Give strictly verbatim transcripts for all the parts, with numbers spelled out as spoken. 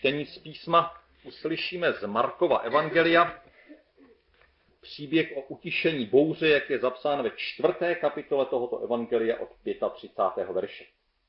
čtení z písma uslyšíme z Markova evangelia příběh o utišení bouře, jak je zapsán ve čtvrté kapitole tohoto evangelia od třicátého pátého verše.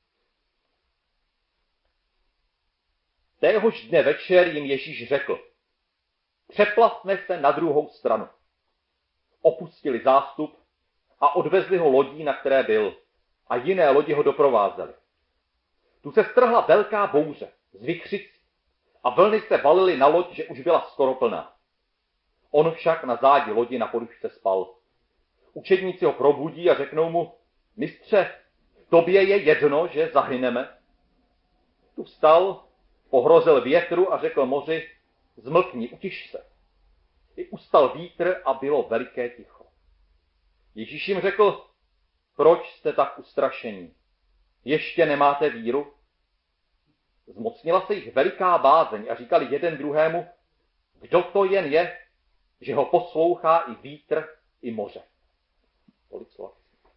Téhož dne večer jim Ježíš řekl: přeplavme se na druhou stranu. Opustili zástup a odvezli ho lodí, na které byl, a jiné lodi ho doprovázely. Tu se strhla velká bouře z vichřic a vlny se valily na loď, že už byla skoro plná. On však na zádi lodi na podušce spal. Učedníci ho probudí a řeknou mu: mistře, tobě je jedno, že zahyneme? Tu vstal, pohrozil větru a řekl moři: zmlkni, utiš se. I ustal vítr a bylo veliké ticho. Ježíš jim řekl: proč jste tak ustrašení? Ještě nemáte víru? Zmocnila se jich veliká bázeň a říkali jeden druhému: kdo to jen je, že ho poslouchá i vítr, i moře. Tolik slov.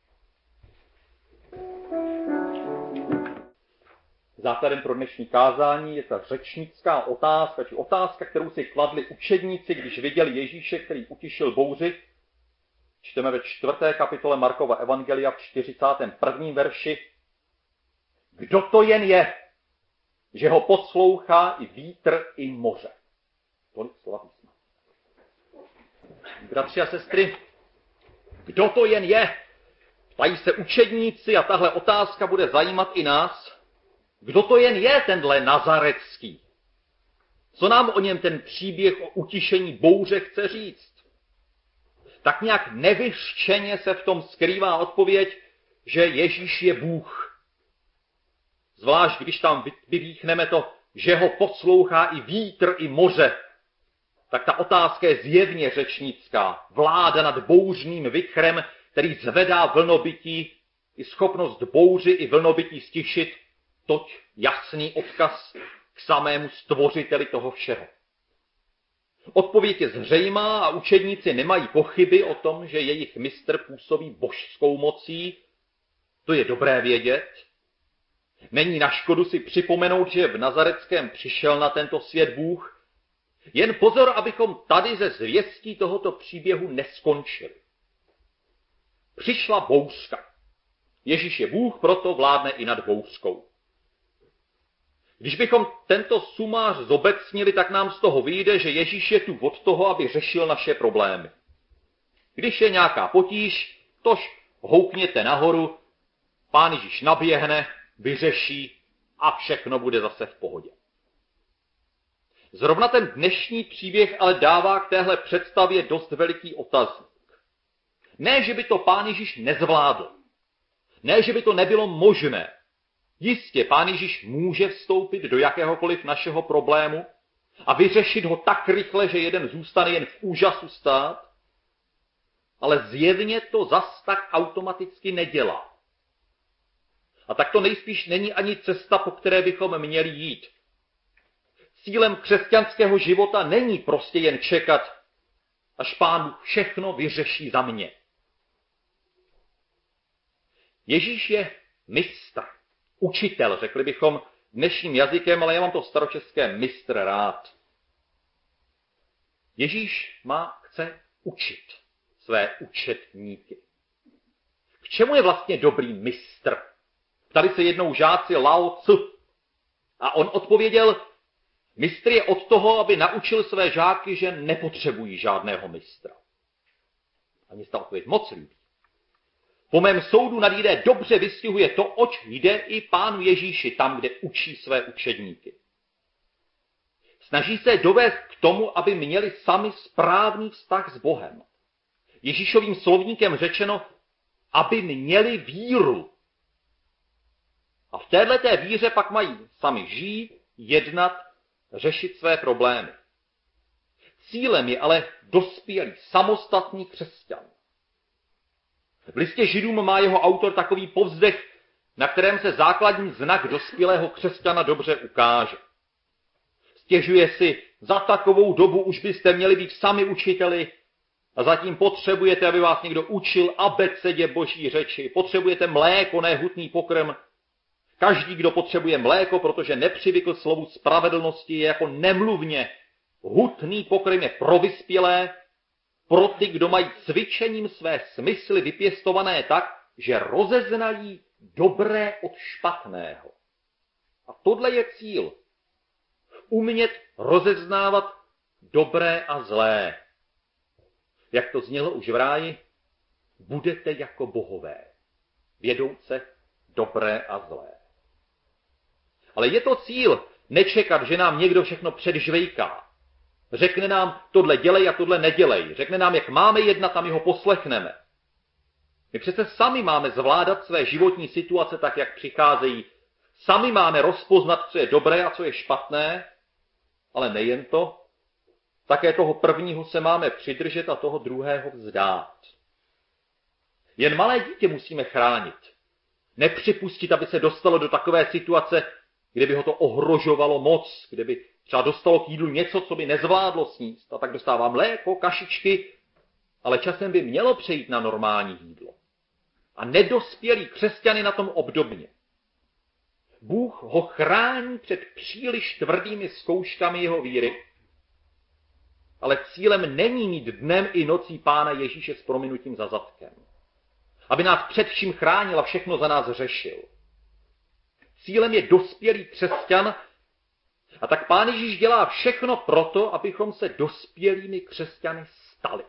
Základem pro dnešní kázání je ta řečnická otázka, či otázka, kterou si kladli učedníci, když viděli Ježíše, který utišil bouři. Čteme ve čtvrté kapitole Markova evangelia v čtyřicátém prvním verši. Kdo to jen je, že ho poslouchá i vítr, i moře. Tolik slova písma. Bratři a sestry, kdo to jen je? Ptají se učedníci a tahle otázka bude zajímat i nás. Kdo to jen je tenhle nazarecký? Co nám o něm ten příběh o utišení bouře chce říct? Tak nějak nevyřčeně se v tom skrývá odpověď, že Ježíš je Bůh. Zvlášť, když tam vyvýchneme to, že ho poslouchá i vítr, i moře, tak ta otázka je zjevně řečnická. Vláda nad bouřným vichrem, který zvedá vlnobytí, i schopnost bouři i vlnobytí stišit, toť jasný odkaz k samému stvořiteli toho všeho. Odpověď je zřejmá a učedníci nemají pochyby o tom, že jejich mistr působí božskou mocí. To je dobré vědět. Není na škodu si připomenout, že v Nazareckém přišel na tento svět Bůh. Jen pozor, abychom tady ze zvěstí tohoto příběhu neskončili. Přišla bouřka. Ježíš je Bůh, proto vládne i nad bouřkou. Když bychom tento sumář zobecnili, tak nám z toho vyjde, že Ježíš je tu od toho, aby řešil naše problémy. Když je nějaká potíž, tož houpněte nahoru, Pán Ježíš naběhne, vyřeší a všechno bude zase v pohodě. Zrovna ten dnešní příběh ale dává k téhle představě dost veliký otazník. Ne, že by to Pán Ježíš nezvládl. Ne, že by to nebylo možné. Jistě, Pán Ježíš může vstoupit do jakéhokoliv našeho problému a vyřešit ho tak rychle, že jeden zůstane jen v úžasu stát, ale zjevně to zas tak automaticky nedělá. A tak to nejspíš není ani cesta, po které bychom měli jít. Cílem křesťanského života není prostě jen čekat, až Pán Bůh všechno vyřeší za mě. Ježíš je mistr, učitel, řekli bychom dnešním jazykem, ale já mám to staročeské mistr rád. Ježíš má, chce učit své učetníky. K čemu je vlastně dobrý mistr? Ptali se jednou žáci Lao Tzu a on odpověděl: mistr je od toho, aby naučil své žáky, že nepotřebují žádného mistra. A mě se ta odpověď moc líbí. Po mém soudu nad lidé dobře vystihuje to, oč jde i Pánu Ježíši tam, kde učí své učedníky. Snaží se dovést k tomu, aby měli sami správný vztah s Bohem. Ježíšovým slovníkem řečeno, aby měli víru. A v téhleté víře pak mají sami žít, jednat, řešit své problémy. Cílem je ale dospělý, samostatný křesťan. V listě Židům má jeho autor takový povzdech, na kterém se základní znak dospělého křesťana dobře ukáže. Stěžuje si, za takovou dobu už byste měli být sami učiteli a zatím potřebujete, aby vás někdo učil abecedě boží řeči. Potřebujete mléko, ne hutný pokrm. Každý, kdo potřebuje mléko, protože nepřivykl slovu spravedlnosti, je jako nemluvně. Hutný pokrm je pro vyspělé, pro ty, kdo mají cvičením své smysly vypěstované tak, že rozeznají dobré od špatného. A tohle je cíl. Umět rozeznávat dobré a zlé. Jak to znělo už v ráji, budete jako bohové, vědouce dobré a zlé. Ale je to cíl nečekat, že nám někdo všechno předžvejká. Řekne nám, tohle dělej a tohle nedělej. Řekne nám, jak máme jednat a my ho poslechneme. My přece sami máme zvládat své životní situace tak, jak přicházejí. Sami máme rozpoznat, co je dobré a co je špatné, ale nejen to, také toho prvního se máme přidržet a toho druhého vzdát. Jen malé dítě musíme chránit. Nepřipustit, aby se dostalo do takové situace, kde by ho to ohrožovalo moc, kde by třeba dostalo k jídlu něco, co by nezvládlo sníst, a tak dostává mléko, kašičky, ale časem by mělo přejít na normální jídlo. A nedospělí křesťany na tom obdobně. Bůh ho chrání před příliš tvrdými zkouškami jeho víry, ale cílem není mít dnem i nocí Pána Ježíše s prominutím za zadkem. Aby nás před vším chránil a všechno za nás řešil. Cílem je dospělý křesťan, a tak Pán Ježíš dělá všechno proto, abychom se dospělými křesťany stali.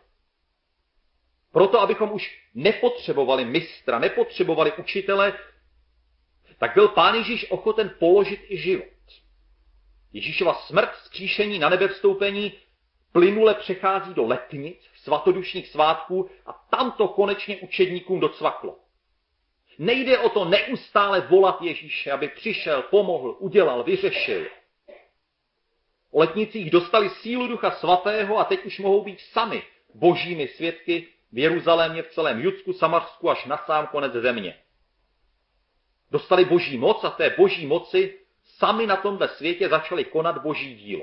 Proto, abychom už nepotřebovali mistra, nepotřebovali učitele, tak byl Pán Ježíš ochoten položit i život. Ježíšova smrt, vzkříšení, na nebe vstoupení plynule přechází do letnic, svatodušních svátků a tam to konečně učedníkům docvaklo. Nejde o to neustále volat Ježíše, aby přišel, pomohl, udělal, vyřešil. O letnicích dostali sílu Ducha Svatého a teď už mohou být sami božími svědky v Jeruzalémě, v celém Judsku, Samarsku až na sám konec země. Dostali boží moc a té boží moci sami na tomhle světě začali konat boží dílo.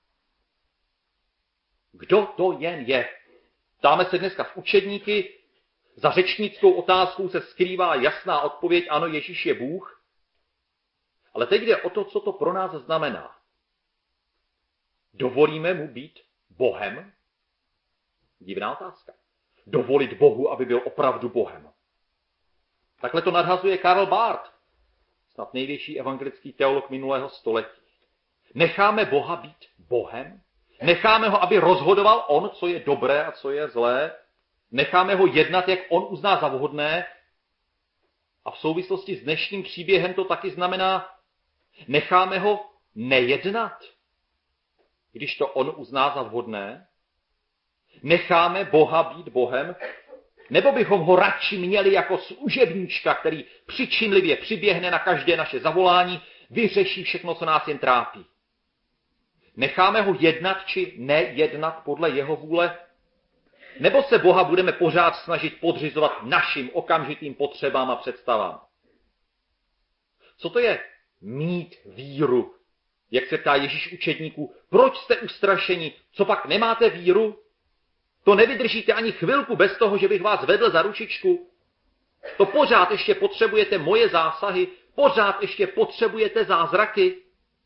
Kdo to jen je? Ptáme se dneska v učedníky, za řečnickou otázkou se skrývá jasná odpověď, ano, Ježíš je Bůh, ale teď jde o to, co to pro nás znamená. Dovolíme mu být Bohem? Divná otázka. Dovolit Bohu, aby byl opravdu Bohem. Takhle to nadhazuje Karl Barth, snad největší evangelický teolog minulého století. Necháme Boha být Bohem? Necháme ho, aby rozhodoval on, co je dobré a co je zlé? Necháme ho jednat, jak on uzná za vhodné? A v souvislosti s dnešním příběhem to taky znamená, necháme ho nejednat, když to on uzná za vhodné? Necháme Boha být Bohem? Nebo bychom ho radši měli jako služebníčka, který přičinlivě přiběhne na každé naše zavolání, vyřeší všechno, co nás jen trápí? Necháme ho jednat či nejednat podle jeho vůle? Nebo se Boha budeme pořád snažit podřizovat našim okamžitým potřebám a představám? Co to je mít víru? Jak se ptá Ježíš učedníků, proč jste ustrašeni, co pak nemáte víru? To nevydržíte ani chvilku bez toho, že bych vás vedl za ručičku. To pořád ještě potřebujete moje zásahy, pořád ještě potřebujete zázraky.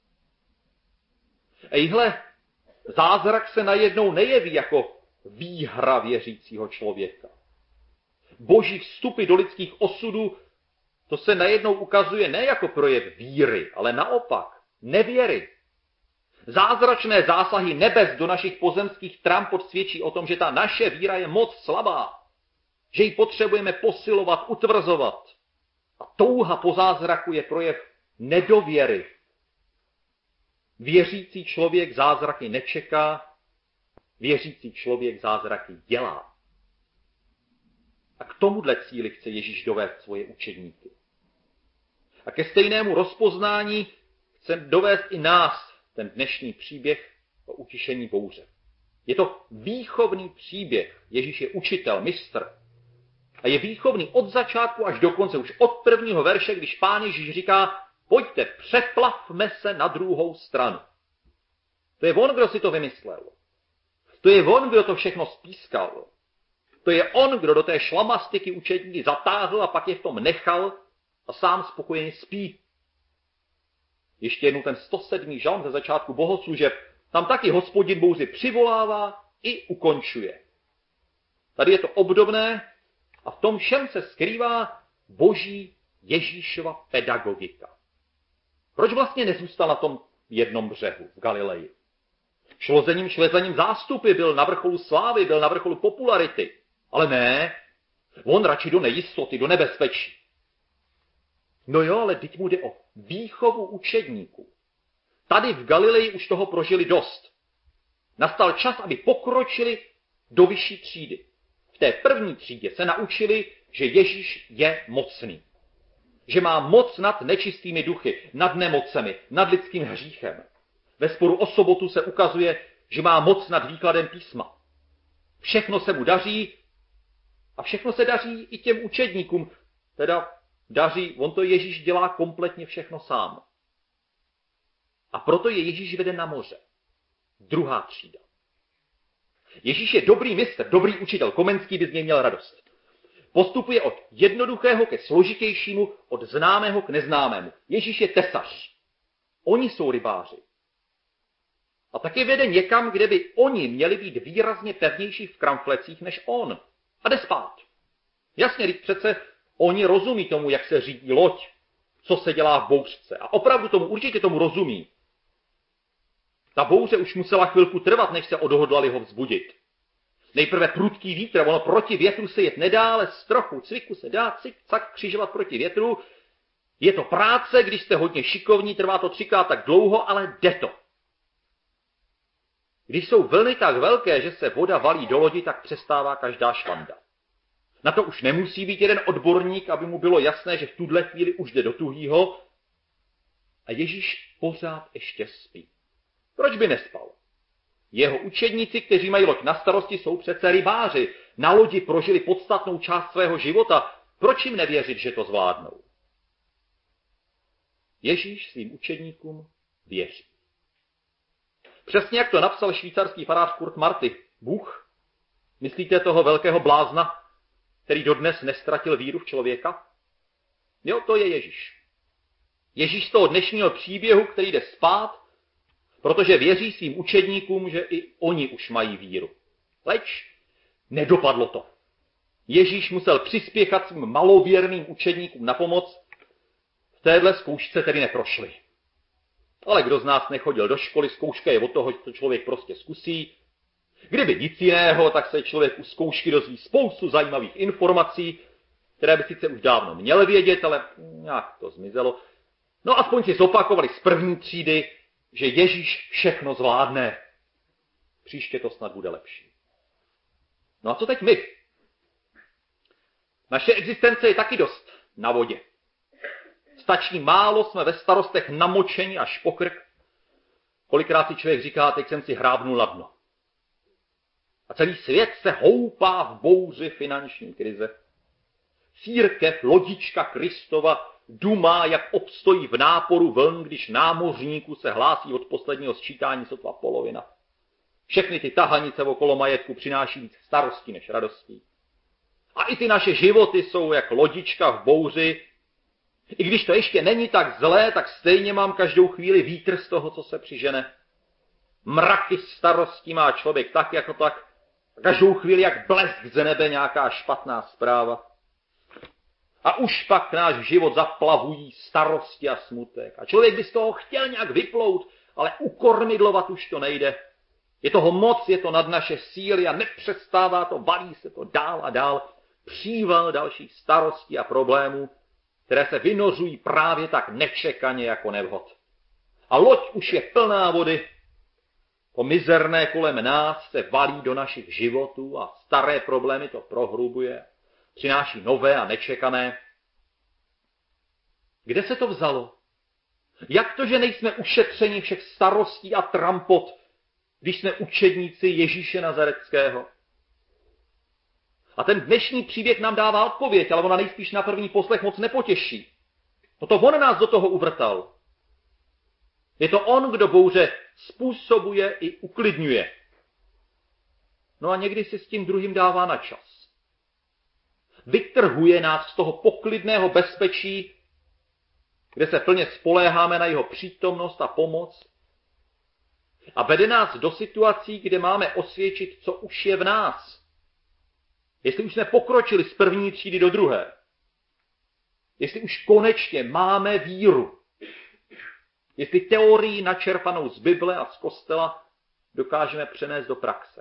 Ejhle, zázrak se najednou nejeví jako výhra věřícího člověka. Boží vstupy do lidských osudů, to se najednou ukazuje ne jako projev víry, ale naopak nevěry. Zázračné zásahy nebes do našich pozemských trampot svědčí o tom, že ta naše víra je moc slabá, že ji potřebujeme posilovat, utvrzovat. A touha po zázraku je projev nedověry. Věřící člověk zázraky nečeká, věřící člověk zázraky dělá. A k tomuhle cíli chce Ježíš dovést svoje učedníky. A ke stejnému rozpoznání chce dovést i nás ten dnešní příběh o utišení bouře. Je to výchovný příběh. Ježíš je učitel, mistr. A je výchovný od začátku až do konce, už od prvního verše, když Pán Ježíš říká, pojďte, přeplavme se na druhou stranu. To je on, kdo si to vymyslel. To je on, kdo to všechno spískal. To je on, kdo do té šlamastiky učedníky zatáhl a pak je v tom nechal a sám spokojeně spí. Ještě jednou ten sto sedmý žalm ze začátku bohoslužeb, tam taky Hospodin bouři přivolává i ukončuje. Tady je to obdobné a v tom všem se skrývá boží Ježíšova pedagogika. Proč vlastně nezůstal na tom jednom břehu v Galileji? Šlo za ním šlezením zástupy, byl na vrcholu slávy, byl na vrcholu popularity. Ale ne, on radši do nejistoty, do nebezpečí. No jo, ale teď mu jde o výchovu učedníků. Tady v Galileji už toho prožili dost. Nastal čas, aby pokročili do vyšší třídy. V té první třídě se naučili, že Ježíš je mocný. Že má moc nad nečistými duchy, nad nemocemi, nad lidským hříchem. Ve sporu o sobotu se ukazuje, že má moc nad výkladem písma. Všechno se mu daří a všechno se daří i těm učedníkům. Teda daří, on to Ježíš dělá kompletně všechno sám. A proto je Ježíš veden na moře. Druhá třída. Ježíš je dobrý mistr, dobrý učitel, Komenský by z něj měl radost. Postupuje od jednoduchého ke složitějšímu, od známého k neznámému. Ježíš je tesař. Oni jsou rybáři. A taky vede někam, kde by oni měli být výrazně pevnější v kramflecích než on. A jde spát. Jasně, když přece oni rozumí tomu, jak se řídí loď, co se dělá v bouřce. A opravdu tomu, určitě tomu rozumí. Ta bouře už musela chvilku trvat, než se odhodlali ho vzbudit. Nejprve prudký vítr, ono proti větru se jet nedá, ale s trochu cviku se dá cik, cak křižovat proti větru. Je to práce, když jste hodně šikovní, trvá to třikrát tak dlouho, ale jde to. Když jsou vlny tak velké, že se voda valí do lodi, tak přestává každá švanda. Na to už nemusí být jeden odborník, aby mu bylo jasné, že v tuhle chvíli už jde do tuhýho. A Ježíš pořád ještě spí. Proč by nespal? Jeho učedníci, kteří mají loď na starosti, jsou přece rybáři. Na lodi prožili podstatnou část svého života. Proč jim nevěřit, že to zvládnou? Ježíš svým učedníkům věří. Přesně jak to napsal švýcarský farář Kurt Marty. Bůh, myslíte toho velkého blázna, který dodnes nestratil víru v člověka? Jo, to je Ježíš. Ježíš z toho dnešního příběhu, který jde spát, protože věří svým učedníkům, že i oni už mají víru. Leč nedopadlo to. Ježíš musel přispěchat svým malověrným učedníkům na pomoc. V téhle zkoušce tedy neprošli. Ale kdo z nás nechodil do školy, zkouška je od toho, co člověk prostě zkusí. Kdyby nic jiného, tak se člověk u zkoušky dozví spoustu zajímavých informací, které by sice už dávno měl vědět, ale nějak to zmizelo. No aspoň si zopakovali z první třídy, že Ježíš všechno zvládne. Příště to snad bude lepší. No a co teď my? Naše existence je taky dost na vodě. Stačí málo, jsme ve starostech namočeni až po krk. Kolikrát si člověk říká, teď jsem si hrábnul na dno. A celý svět se houpá v bouři finanční krize. Církev, lodička Kristova, dumá, jak obstojí v náporu vln, když námořníků se hlásí od posledního sčítání sotva polovina. Všechny ty tahanice okolo majetku přináší víc starostí než radostí. A i ty naše životy jsou jak lodička v bouři. I když to ještě není tak zlé, tak stejně mám každou chvíli vítr z toho, co se přižene. Mraky starostí má člověk tak jako tak. Každou chvíli jak blesk z nebe nějaká špatná zpráva. A už pak náš život zaplavují starosti a smutek. A člověk by z toho chtěl nějak vyplout, ale ukormidlovat už to nejde. Je toho moc, je to nad naše síly a nepřestává to, valí se to dál a dál. Příval dalších starostí a problémů, které se vynořují právě tak nečekaně jako nevhod. A loď už je plná vody. To mizerné kolem nás se valí do našich životů a staré problémy to prohrubuje. Přináší nové a nečekané. Kde se to vzalo? Jak to, že nejsme ušetřeni všech starostí a trampot, když jsme učedníci Ježíše Nazaretského? A ten dnešní příběh nám dává odpověď, ale ona nejspíš na první poslech moc nepotěší. No to on nás do toho uvrtal. Je to on, kdo bouře způsobuje i uklidňuje. No a někdy si s tím druhým dává na čas. Vytrhuje nás z toho poklidného bezpečí, kde se plně spoléháme na jeho přítomnost a pomoc a vede nás do situací, kde máme osvědčit, co už je v nás. Jestli už jsme pokročili z první třídy do druhé, jestli už konečně máme víru, jestli teorii načerpanou z Bible a z kostela dokážeme přenést do praxe.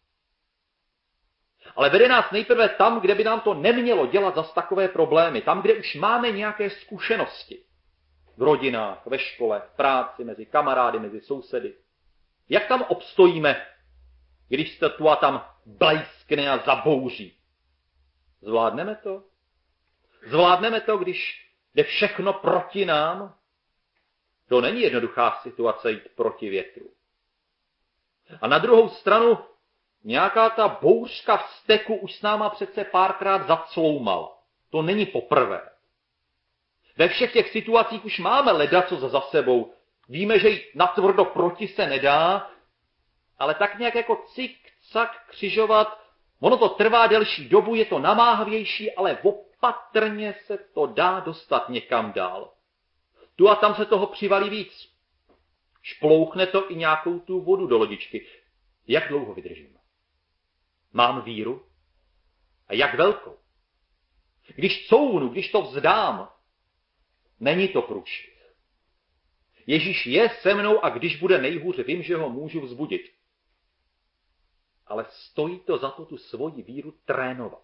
Ale vede nás nejprve tam, kde by nám to nemělo dělat zas takové problémy, tam, kde už máme nějaké zkušenosti. V rodinách, ve škole, v práci, mezi kamarády, mezi sousedy. Jak tam obstojíme, když se tu a tam blejskne a zabouří? Zvládneme to? Zvládneme to, když jde všechno proti nám? To není jednoduchá situace jít proti větru. A na druhou stranu nějaká ta bouřka vzteku už s náma přece párkrát zacloumala. To není poprvé. Ve všech těch situacích už máme ledaco za sebou. Víme, že jít natvrdo proti se nedá, ale tak nějak jako cik-cak křižovat, ono to trvá delší dobu, je to namáhavější, ale opatrně se to dá dostat někam dál. Tu a tam se toho přivalí víc. Šplouchne to i nějakou tu vodu do lodičky. Jak dlouho vydržím? Mám víru? A jak velkou? Když couvnu, když to vzdám, není to průšvih. Ježíš je se mnou a když bude nejhůře, vím, že ho můžu vzbudit. Ale stojí to za to tu svoji víru trénovat.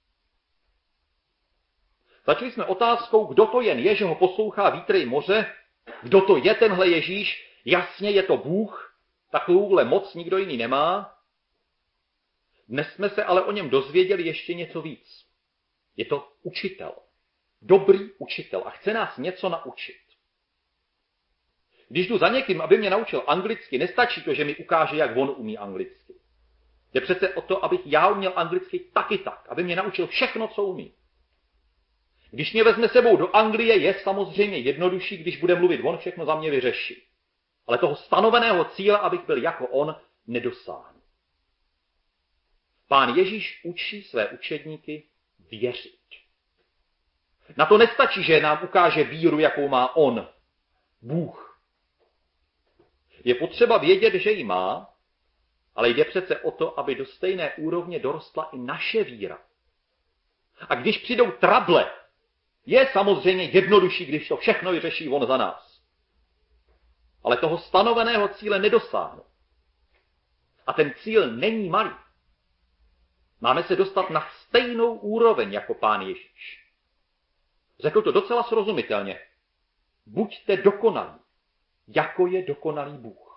Začali jsme otázkou, kdo to jen je, že ho poslouchá vítry i moře, kdo to je tenhle Ježíš, jasně je to Bůh, takovouhle moc nikdo jiný nemá. Dnes jsme se ale o něm dozvěděli ještě něco víc. Je to učitel. Dobrý učitel a chce nás něco naučit. Když jdu za někým, aby mě naučil anglicky, nestačí to, že mi ukáže, jak on umí anglicky. Jde přece o to, abych já uměl anglicky taky tak, aby mě naučil všechno, co umí. Když mě vezme sebou do Anglie, je samozřejmě jednodušší, když bude mluvit on, všechno za mě vyřeší. Ale toho stanoveného cíle, abych byl jako on, nedosáhnu. Pán Ježíš učí své učedníky věřit. Na to nestačí, že nám ukáže víru, jakou má on, Bůh. Je potřeba vědět, že ji má, ale jde přece o to, aby do stejné úrovně dorostla i naše víra. A když přijdou trable, je samozřejmě jednodušší, když to všechno vyřeší on za nás. Ale toho stanoveného cíle nedosáhnu. A ten cíl není malý. Máme se dostat na stejnou úroveň jako Pán Ježíš. Řekl to docela srozumitelně. Buďte dokonalí, jako je dokonalý Bůh.